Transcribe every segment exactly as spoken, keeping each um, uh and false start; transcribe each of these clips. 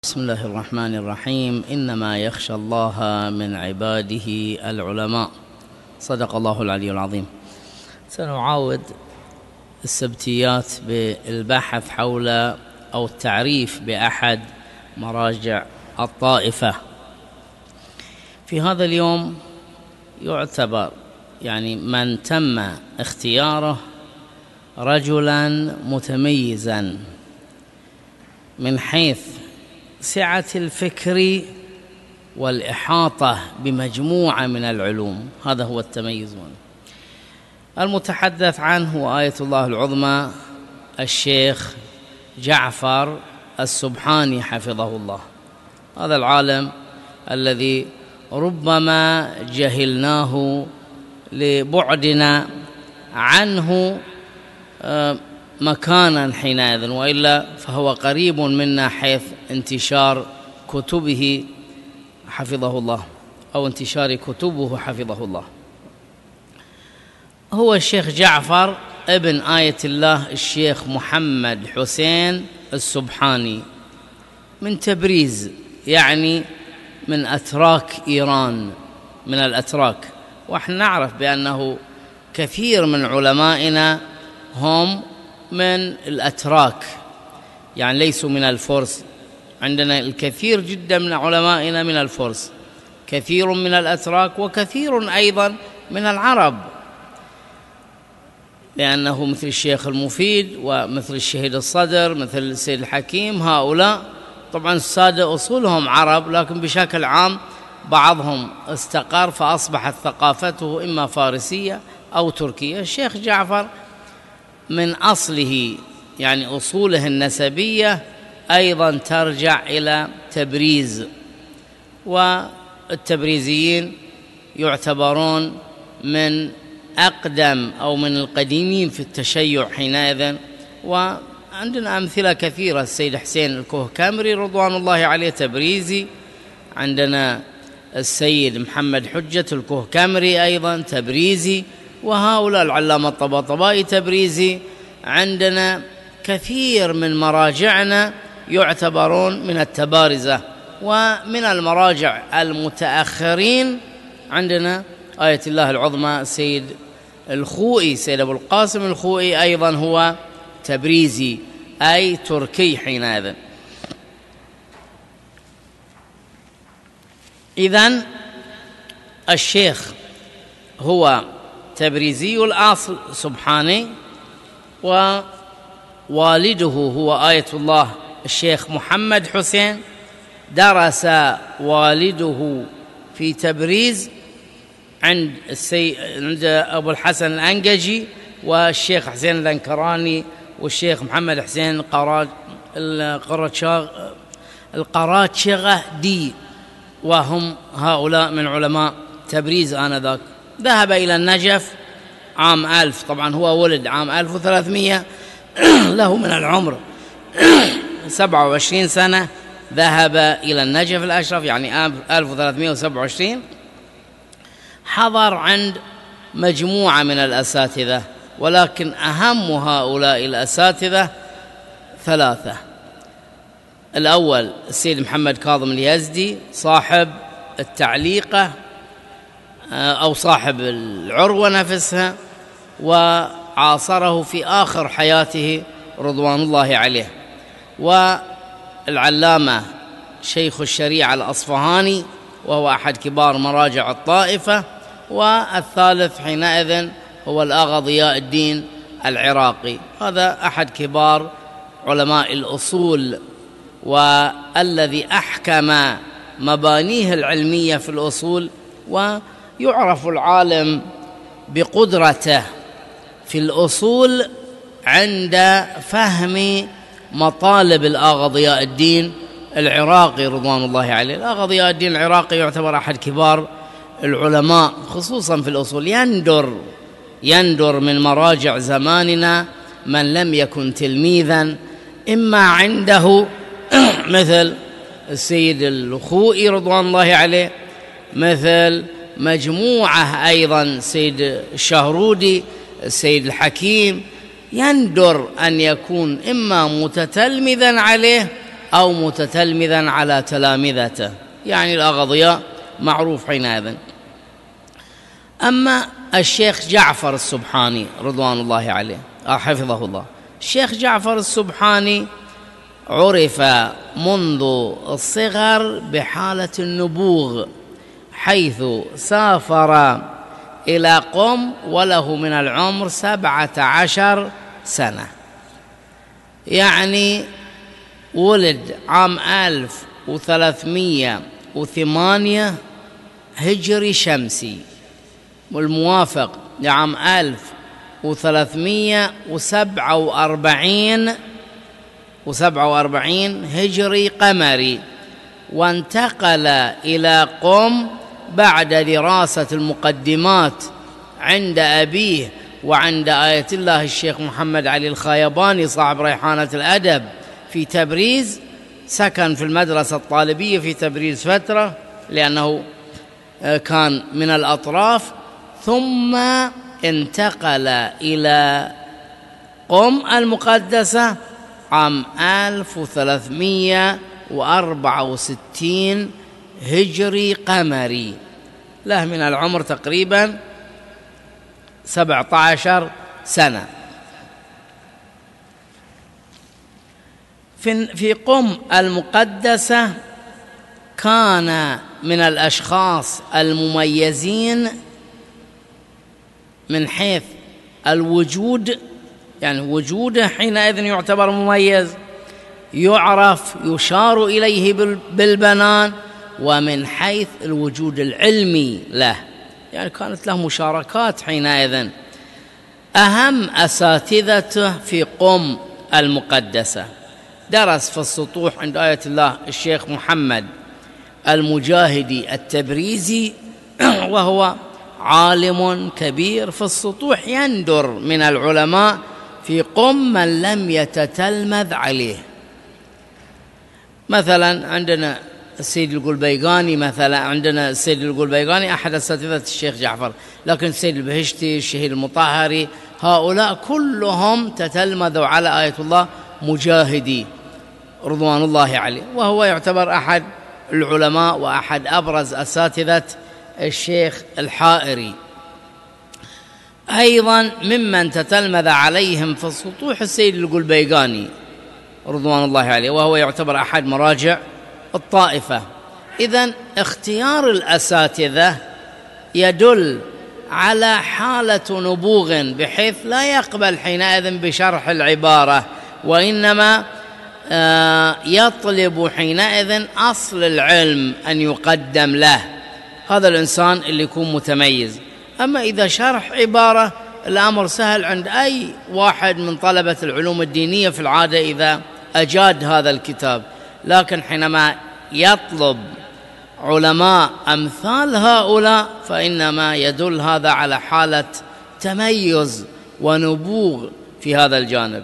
بسم الله الرحمن الرحيم. إنما يخشى الله من عباده العلماء. صدق الله العلي العظيم. سنعاود السبتيات بالبحث حول أو التعريف بأحد مراجع الطائفة. في هذا اليوم يعتبر يعني من تم اختياره رجلا متميزا من حيث سعة الفكر والإحاطة بمجموعة من العلوم، هذا هو التميز. المتحدث عنه هو آية الله العظمى الشيخ جعفر السبحاني حفظه الله. هذا العالم الذي ربما جهلناه لبعدنا عنه مكانا حينئذ، وإلا فهو قريب منا حيث انتشار كتبه حفظه الله أو انتشار كتبه حفظه الله. هو الشيخ جعفر ابن آية الله الشيخ محمد حسين السبحاني من تبريز، يعني من أتراك إيران، من الأتراك. ونحن نعرف بأنه كثير من علمائنا هم من الأتراك، يعني ليسوا من الفرس. عندنا الكثير جدا من علمائنا من الفرس، كثير من الأتراك، وكثير أيضا من العرب، لأنه مثل الشيخ المفيد ومثل الشهيد الصدر مثل السيد الحكيم، هؤلاء طبعا السادة أصولهم عرب، لكن بشكل عام بعضهم استقر فأصبحت ثقافته إما فارسية أو تركية. الشيخ جعفر من أصله يعني أصوله النسبية أيضا ترجع إلى تبريز، والتبريزيين يعتبرون من أقدم أو من القديمين في التشيع حينئذ. وعندنا أمثلة كثيرة، السيد حسين الكهكامري رضوان الله عليه تبريزي، عندنا السيد محمد حجة الكهكامري أيضا تبريزي، وهؤلاء العلامة الطباطبائي تبريزي. عندنا كثير من مراجعنا يعتبرون من التبارزة. ومن المراجع المتأخرين عندنا آية الله العظمى السيد الخوئي، سيد أبو القاسم الخوئي أيضا هو تبريزي أي تركي حينئذ. إذن الشيخ هو تبريزي الأصل سبحاني، ووالده هو آية الله الشيخ محمد حسين. درس والده في تبريز عند السي... عند أبو الحسن الأنججي والشيخ حسين الأنكراني والشيخ محمد حسين القراج... القراتشاغ... القراتشغة دي، وهم هؤلاء من علماء تبريز آنذاك. ذهب إلى النجف عام ألف، طبعا هو ولد عام ألف وثلاثمائة، له من العمر سبعة وعشرين سنة. ذهب إلى النجف الأشرف يعني ألف وثلاثمائة وسبعة وعشرين، حضر عند مجموعة من الأساتذة، ولكن أهم هؤلاء الأساتذة ثلاثة. الأول السيد محمد كاظم اليزدي صاحب التعليقة أو صاحب العروة نفسها، وعاصره في آخر حياته رضوان الله عليه. والعلامة شيخ الشريعة الأصفهاني وهو أحد كبار مراجع الطائفة. والثالث حينئذ هو الآغا ضياء الدين العراقي، هذا أحد كبار علماء الأصول، والذي أحكم مبانيه العلمية في الأصول. ويعرف العالم بقدرته في الأصول عند فهم مطالب الآغا ضياء الدين العراقي رضوان الله عليه. الآغا ضياء الدين العراقي يعتبر أحد كبار العلماء خصوصا في الأصول، يندر يندر من مراجع زماننا من لم يكن تلميذا إما عنده مثل السيد الخوئي رضوان الله عليه، مثل مجموعة أيضا السيد الشهرودي، السيد الحكيم. يندر أن يكون إما متتلمذا عليه أو متتلمذا على تلامذته، يعني الأغضياء معروف حينئذ. أما الشيخ جعفر السبحاني رضوان الله عليه حفظه الله، الشيخ جعفر السبحاني عرف منذ الصغر بحالة النبوغ، حيث سافر إلى قم وله من العمر سبعة عشر سنة، يعني ولد عام ألف وثلاثمائة وثمانية هجري شمسي، والموافق لعام ألف وثلاثمائة وسبعة وأربعين وسبعة وأربعين هجري قمري، وانتقل إلى قم بعد دراسة المقدمات عند أبيه وعند آية الله الشيخ محمد علي الخايباني صاحب ريحانة الأدب في تبريز. سكن في المدرسة الطالبية في تبريز فترة لأنه كان من الأطراف، ثم انتقل إلى قم المقدسة عام ألف وثلاثمائة وأربعة وستين هجري قمري، له من العمر تقريبا سبعة عشر سنة. في قم المقدسة كان من الأشخاص المميزين من حيث الوجود، يعني وجوده حينئذ يعتبر مميز، يعرف يشار إليه بالبنان، ومن حيث الوجود العلمي له، يعني كانت له مشاركات حينئذ. أهم أساتذته في قم المقدسة درس في السطوح عند آية الله الشيخ محمد المجاهدي التبريزي، وهو عالم كبير في السطوح، يندر من العلماء في قم من لم يتتلمذ عليه. مثلا عندنا السيد القلبيقاني، مثلا عندنا السيد القلبيقاني أحد أساتذة الشيخ جعفر، لكن السيد البهشتي، الشهيد المطهري، هؤلاء كلهم تتلمذوا على آية الله مجاهدي رضوان الله عليه، وهو يعتبر أحد العلماء وأحد أبرز أساتذة الشيخ الحائري. أيضا ممن تتلمذ عليهم في السطوح السيد القلبيقاني رضوان الله عليه، وهو يعتبر أحد مراجع الطائفة. إذن اختيار الأساتذة يدل على حالة نبوغ، بحيث لا يقبل حينئذ بشرح العبارة، وإنما يطلب حينئذ أصل العلم أن يقدم له، هذا الإنسان اللي يكون متميز. أما إذا شرح عبارة الأمر سهل عند أي واحد من طلبة العلوم الدينية في العادة إذا أجاد هذا الكتاب، لكن حينما يطلب علماء أمثال هؤلاء فإنما يدل هذا على حالة تميز ونبوغ في هذا الجانب.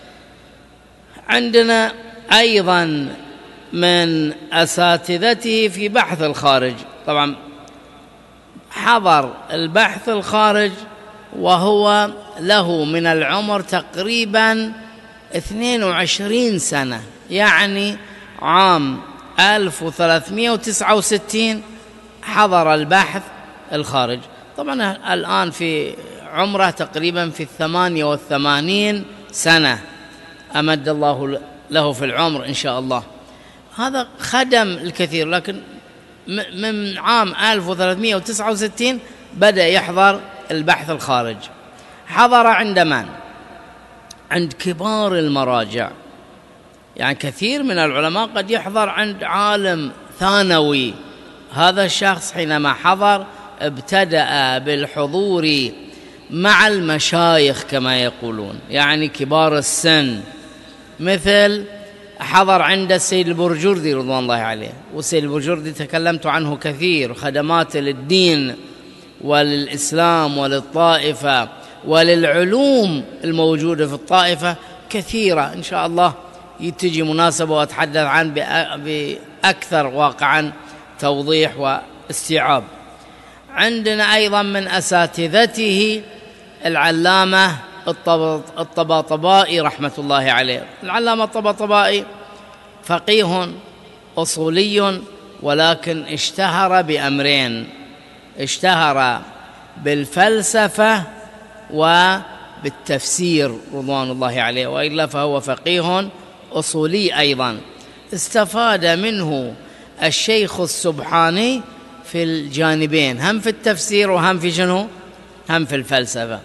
عندنا أيضا من أساتذته في بحث الخارج، طبعا حضر البحث الخارج وهو له من العمر تقريبا اثنين وعشرين سنة، يعني عام ألف وثلاثمائة وتسعة وستين حضر البحث الخارج. طبعا الآن في عمره تقريبا في الثمانية والثمانين سنة، أمد الله له في العمر إن شاء الله. هذا خدم الكثير، لكن من عام ألف وثلاثمائة وتسعة وستين بدأ يحضر البحث الخارج. حضر عند من؟ عند كبار المراجع، يعني كثير من العلماء قد يحضر عند عالم ثانوي. هذا الشخص حينما حضر ابتدأ بالحضور مع المشايخ كما يقولون، يعني كبار السن، مثل حضر عند السيد البرجردي رضوان الله عليه، والسيد البرجردي تكلمت عنه كثير، خدمات للدين وللإسلام وللطائفة وللعلوم الموجودة في الطائفة كثيرة، إن شاء الله تجي مناسبة وأتحدث عن بأكثر واقعا توضيح واستيعاب. عندنا أيضا من أساتذته العلامة الطباطبائي رحمة الله عليه. العلامة الطباطبائي فقيه أصولي، ولكن اشتهر بأمرين: اشتهر بالفلسفة وبالتفسير رضوان الله عليه، وإلا فهو فقيه أصولي أيضا. استفاد منه الشيخ السبحاني في الجانبين، هم في التفسير وهم في شنو؟ هم في الفلسفة.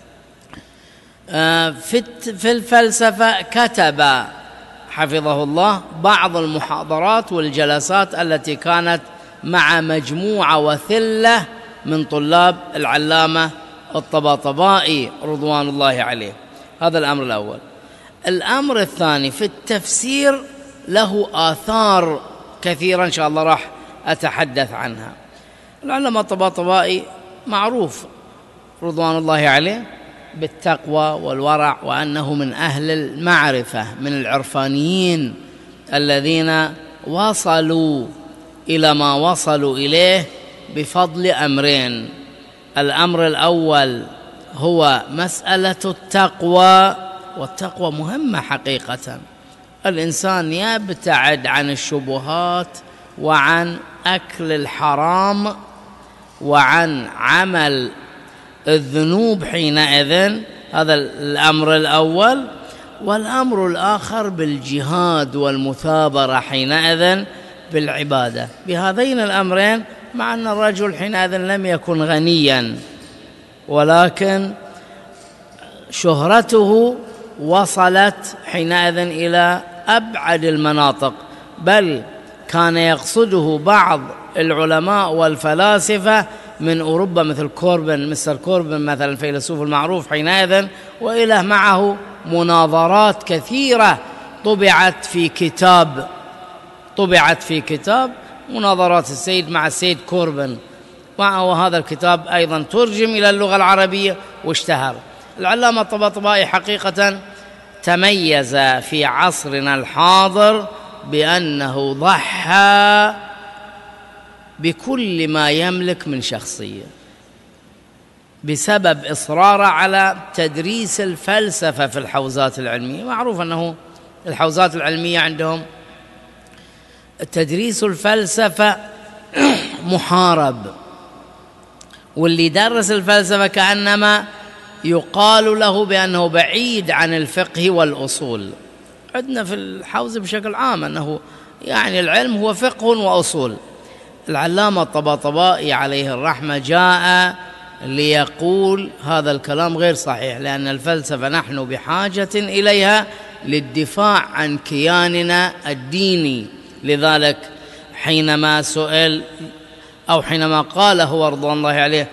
في الفلسفة كتب حفظه الله بعض المحاضرات والجلسات التي كانت مع مجموعة وثلة من طلاب العلامة الطباطبائي رضوان الله عليه. هذا الأمر الأول. الأمر الثاني، في التفسير له آثار كثيرة إن شاء الله راح أتحدث عنها. العلامة الطباطبائي معروف رضوان الله عليه بالتقوى والورع، وأنه من أهل المعرفة، من العرفانيين الذين وصلوا إلى ما وصلوا إليه بفضل أمرين: الأمر الأول هو مسألة التقوى، والتقوى مهمة حقيقة. الإنسان يبتعد عن الشبهات وعن أكل الحرام وعن عمل الذنوب حينئذ. هذا الأمر الأول. والأمر الآخر بالجهاد والمثابرة حينئذ بالعبادة. بهذين الأمرين، مع أن الرجل حينئذ لم يكن غنيا، ولكن شهرته وصلت حينئذ إلى أبعد المناطق، بل كان يقصده بعض العلماء والفلاسفة من أوروبا مثل كوربن، مستر كوربن مثلا الفيلسوف المعروف حينئذ، وإله معه مناظرات كثيرة طبعت في كتاب طبعت في كتاب مناظرات السيد مع السيد كوربن، وهذا الكتاب أيضا ترجم إلى اللغة العربية واشتهر. العلامة الطباطبائي حقيقة تميز في عصرنا الحاضر بأنه ضحى بكل ما يملك من شخصية بسبب إصراره على تدريس الفلسفة في الحوزات العلمية. معروف أنه الحوزات العلمية عندهم تدريس الفلسفة محارب، واللي يدرس الفلسفة كأنما يقال له بأنه بعيد عن الفقه والأصول. عندنا في الحوزة بشكل عام أنه يعني العلم هو فقه وأصول. العلامة الطباطبائي عليه الرحمة جاء ليقول هذا الكلام غير صحيح، لأن الفلسفة نحن بحاجة إليها للدفاع عن كياننا الديني. لذلك حينما سئل أو حينما قال هو رضوان الله عليه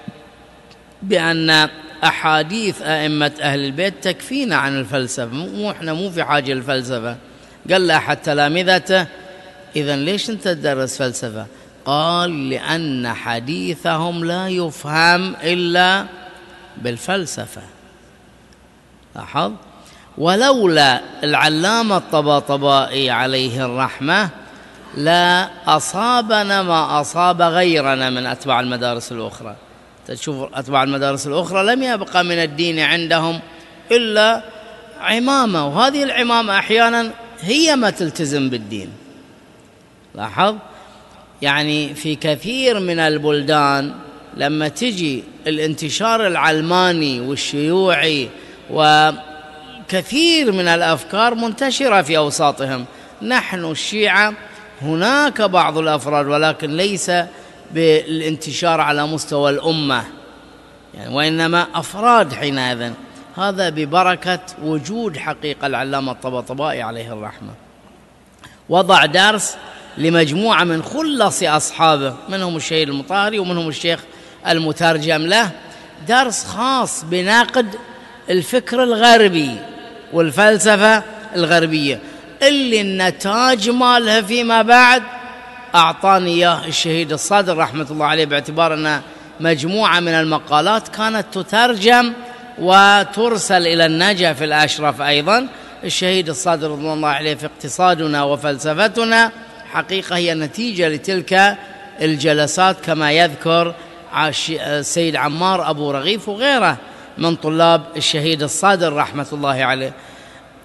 بأن أحاديث أئمة أهل البيت تكفينا عن الفلسفة، مو إحنا مو في حاجة للفلسفة، قال له أحد تلامذته: إذن ليش أنت تدرس فلسفة؟ قال: لأن حديثهم لا يفهم إلا بالفلسفة. لاحظ؟ ولولا العلامة الطباطبائي عليه الرحمة لا أصابنا ما أصاب غيرنا من أتباع المدارس الأخرى. تشوف أتباع المدارس الأخرى لم يبقى من الدين عندهم إلا عمامة، وهذه العمامة أحيانا هي ما تلتزم بالدين. لاحظ؟ يعني في كثير من البلدان لما تجي الانتشار العلماني والشيوعي وكثير من الأفكار منتشرة في أوساطهم، نحن الشيعة هناك بعض الأفراد ولكن ليس بالانتشار على مستوى الأمة يعني، وإنما أفراد حينئذ. هذا ببركة وجود حقيقة العلامة الطباطبائي عليه الرحمة. وضع درس لمجموعة من خلص أصحابه، منهم الشهيد المطهري ومنهم الشيخ المترجم له، درس خاص بناقد الفكر الغربي والفلسفة الغربية اللي النتاج مالها فيما بعد أعطاني إياه الشهيد الصدر رحمة الله عليه، باعتبار أن مجموعة من المقالات كانت تترجم وترسل إلى النجف الأشرف. أيضا الشهيد الصدر رضي الله عليه في اقتصادنا وفلسفتنا حقيقة هي نتيجة لتلك الجلسات، كما يذكر السيد عمار أبو رغيف وغيره من طلاب الشهيد الصدر رحمة الله عليه.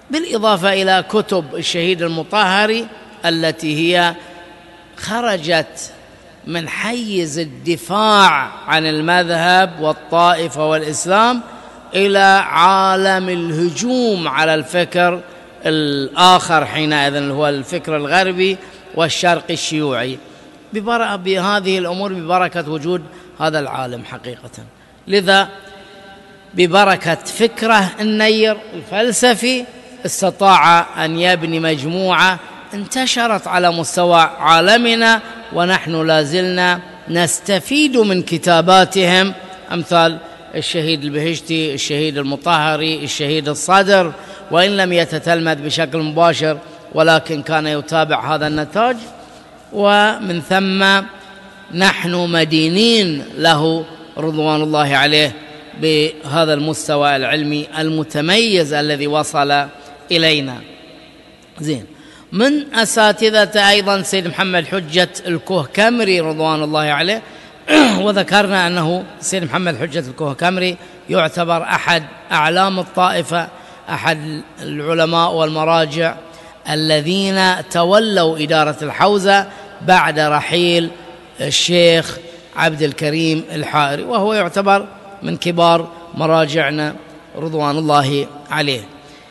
بالإضافة إلى كتب الشهيد المطهري التي هي خرجت من حيز الدفاع عن المذهب والطائفة والإسلام إلى عالم الهجوم على الفكر الآخر حينئذ، اللي هو الفكر الغربي والشرقي الشيوعي، بهذه الأمور ببركة وجود هذا العالم حقيقة. لذا ببركة فكره النير الفلسفي استطاع أن يبني مجموعة انتشرت على مستوى عالمنا، ونحن لازلنا نستفيد من كتاباتهم، أمثال الشهيد البهشتي، الشهيد المطهري، الشهيد الصدر، وإن لم يتتلمذ بشكل مباشر ولكن كان يتابع هذا النتاج، ومن ثم نحن مدينين له رضوان الله عليه بهذا المستوى العلمي المتميز الذي وصل إلينا. زين، من أساتذة أيضا سيد محمد حجة الكوهكمري رضوان الله عليه، وذكرنا أنه سيد محمد حجة الكوهكمري يعتبر أحد أعلام الطائفة، أحد العلماء والمراجع الذين تولوا إدارة الحوزة بعد رحيل الشيخ عبد الكريم الحائري، وهو يعتبر من كبار مراجعنا رضوان الله عليه.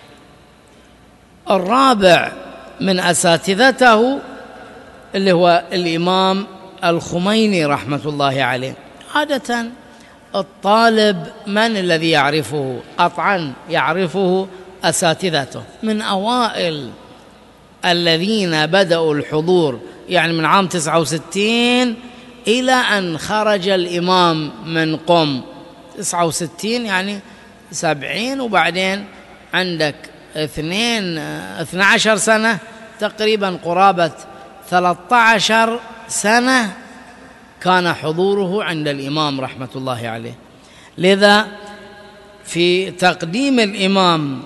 الرابع من أساتذته اللي هو الإمام الخميني رحمة الله عليه. عادة الطالب من الذي يعرفه؟ قطعا يعرفه أساتذته، من أوائل الذين بدأوا الحضور، يعني من عام تسعة وستين إلى أن خرج الإمام من قم. تسعة وستين يعني سبعين، وبعدين عندك اثنين اثنى عشر سنة تقريبا، قرابة ثلاثة عشر سنة كان حضوره عند الإمام رحمة الله عليه. لذا في تقديم الإمام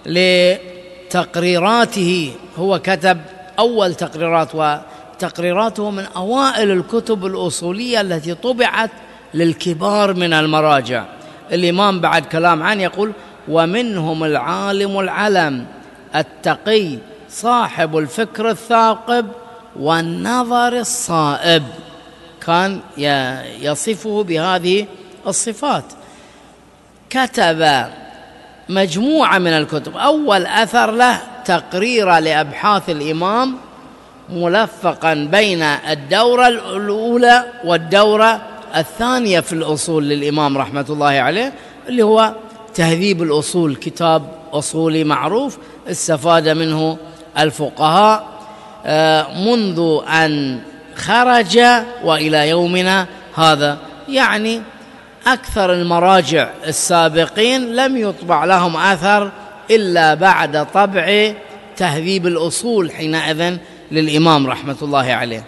لتقريراته، هو كتب أول تقريرات، وتقريراته من أوائل الكتب الأصولية التي طبعت للكبار من المراجع. الإمام بعد كلام عنه يقول: ومنهم العالم العلم التقي صاحب الفكر الثاقب والنظر الصائب. كان يصفه بهذه الصفات. كتب مجموعة من الكتب. أول أثر له تقرير لأبحاث الإمام ملفقا بين الدورة الأولى والدورة الثانية في الأصول للإمام رحمة الله عليه، اللي هو تهذيب الأصول، كتاب أصولي معروف استفاد منه الفقهاء منذ أن خرج وإلى يومنا هذا. يعني أكثر المراجع السابقين لم يطبع لهم أثر إلا بعد طبع تهذيب الأصول حينئذ للإمام رحمة الله عليه.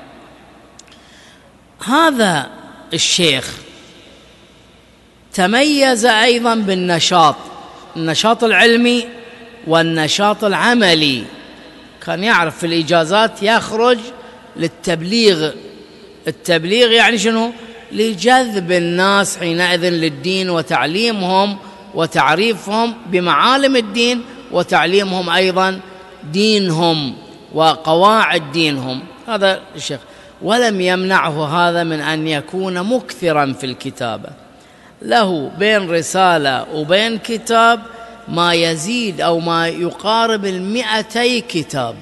هذا الشيخ تميز أيضا بالنشاط، النشاط العلمي والنشاط العملي. كان يعرف في الإجازات يخرج للتبليغ. التبليغ يعني شنو؟ لجذب الناس حينئذ للدين وتعليمهم وتعريفهم بمعالم الدين وتعليمهم أيضا دينهم وقواعد دينهم. هذا الشيخ، ولم يمنعه هذا من أن يكون مكثرا في الكتابة. له بين رسالة وبين كتاب ما يزيد أو ما يقارب المئتي كتاب.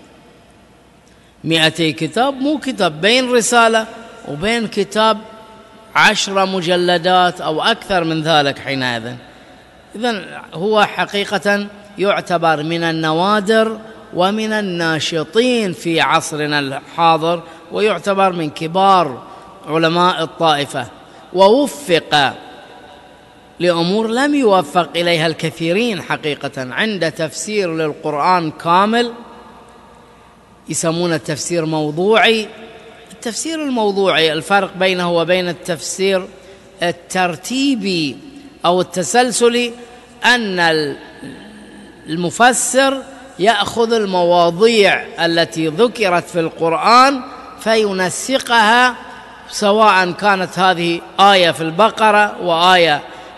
مئتي كتاب، مو كتاب، بين رسالة وبين كتاب عشر مجلدات أو أكثر من ذلك حينئذ. إذن هو حقيقة يعتبر من النوادر ومن الناشطين في عصرنا الحاضر، ويعتبر من كبار علماء الطائفة، ووفق لأمور لم يوفق إليها الكثيرين حقيقة. عند تفسير للقرآن كامل يسمونه تفسير موضوعي. التفسير الموضوعي الفرق بينه وبين التفسير الترتيبي أو التسلسلي أن المفسر يأخذ المواضيع التي ذكرت في القرآن فينسقها، سواء كانت هذه آية في البقرة وآية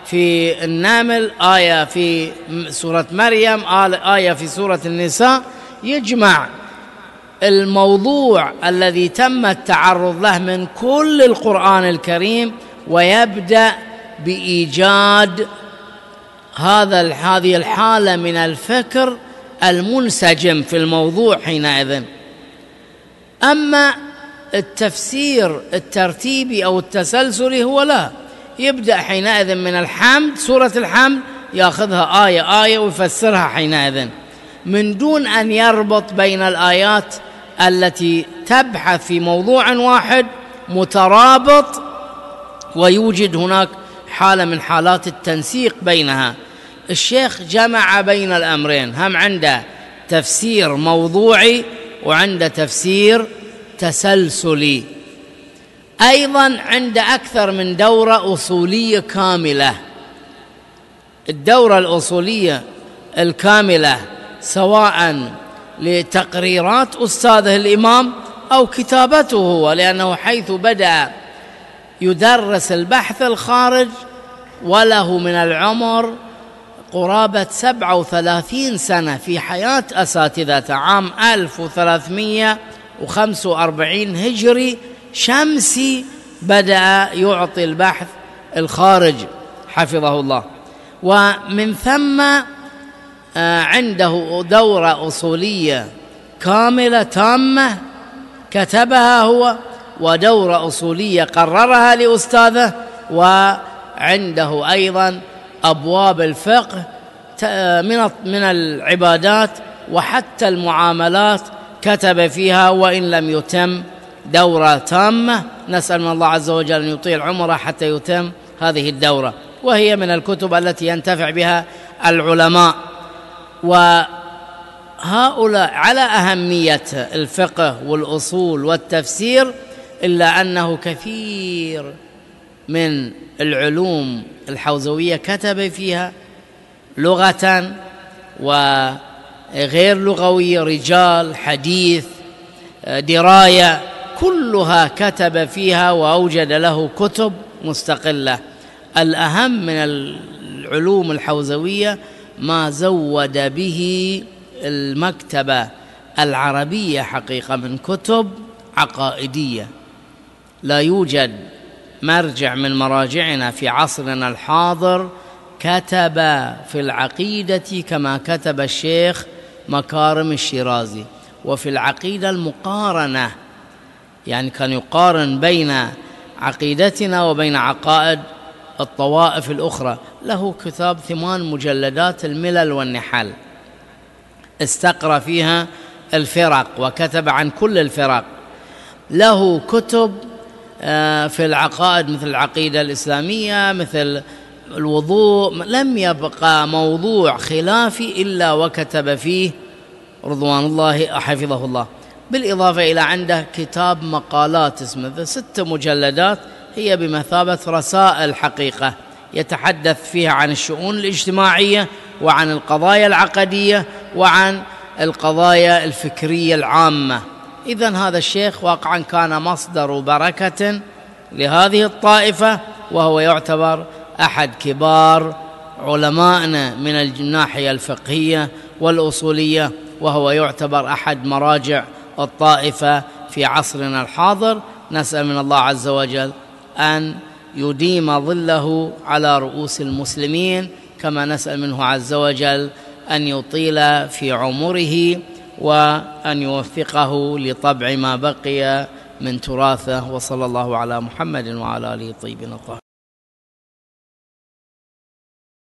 في النمل، آية في سورة مريم، آية في سورة النساء، يجمع الموضوع الذي تم التعرض له من كل القرآن الكريم، ويبدأ بإيجاد هذا هذه الحالة من الفكر المنسجم في الموضوع حينئذ. أما التفسير الترتيبي أو التسلسلي هو لا، يبدأ حينئذ من الحمد، سورة الحمد، يأخذها آية آية ويفسرها حينئذ، من دون أن يربط بين الآيات التي تبحث في موضوع واحد مترابط، ويوجد هناك حالة من حالات التنسيق بينها. الشيخ جمع بين الأمرين، هم عنده تفسير موضوعي وعنده تفسير تسلسلي. أيضا عنده أكثر من دورة أصولية كاملة. الدورة الأصولية الكاملة سواء لتقريرات أستاذه الإمام أو كتابته هو، لأنه حيث بدأ يدرس البحث الخارج وله من العمر قرابة سبعة وثلاثين سنة في حياة أساتذته، عام ألف وثلاثمائة وخمسة وأربعين هجري شمسي بدأ يعطي البحث الخارج حفظه الله. ومن ثم عنده دورة أصولية كاملة تامة كتبها هو، ودورة أصولية قررها لأستاذه، وعنده أيضا أبواب الفقه من العبادات وحتى المعاملات كتب فيها، وإن لم يتم دورة تامة. نسأل من الله عز وجل أن يطيل عمره حتى يتم هذه الدورة، وهي من الكتب التي ينتفع بها العلماء. وهؤلاء على أهمية الفقه والأصول والتفسير، إلا أنه كثير من العلوم الحوزوية كتب فيها لغة وغير لغوية، رجال حديث دراية، كلها كتب فيها وأوجد له كتب مستقلة. الأهم من العلوم الحوزوية ما زود به المكتبة العربية حقيقة من كتب عقائدية. لا يوجد مرجع من مراجعنا في عصرنا الحاضر كتب في العقيدة كما كتب الشيخ مكارم الشيرازي. وفي العقيدة المقارنة، يعني كان يقارن بين عقيدتنا وبين عقائد الطوائف الأخرى. له كتاب ثمان مجلدات، الملل والنحل، استقرأ فيها الفرق وكتب عن كل الفرق. له كتب في العقائد مثل العقيدة الإسلامية، مثل الوضوء، لم يبقى موضوع خلافي إلا وكتب فيه رضوان الله حفظه الله. بالإضافة إلى عنده كتاب مقالات اسمه ست مجلدات، هي بمثابة رسائل حقيقة، يتحدث فيها عن الشؤون الاجتماعية وعن القضايا العقدية وعن القضايا الفكرية العامة. إذن هذا الشيخ واقعا كان مصدر بركة لهذه الطائفة، وهو يعتبر أحد كبار علمائنا من الناحية الفقهية والأصولية، وهو يعتبر أحد مراجع الطائفة في عصرنا الحاضر. نسأل من الله عز وجل أن يديم ظله على رؤوس المسلمين، كما نسأل منه عز وجل أن يطيل في عمره وأن يوفقه لطبع ما بقي من تراثه. وصلى الله على محمد وعلى آله الطيبين الطاهرين.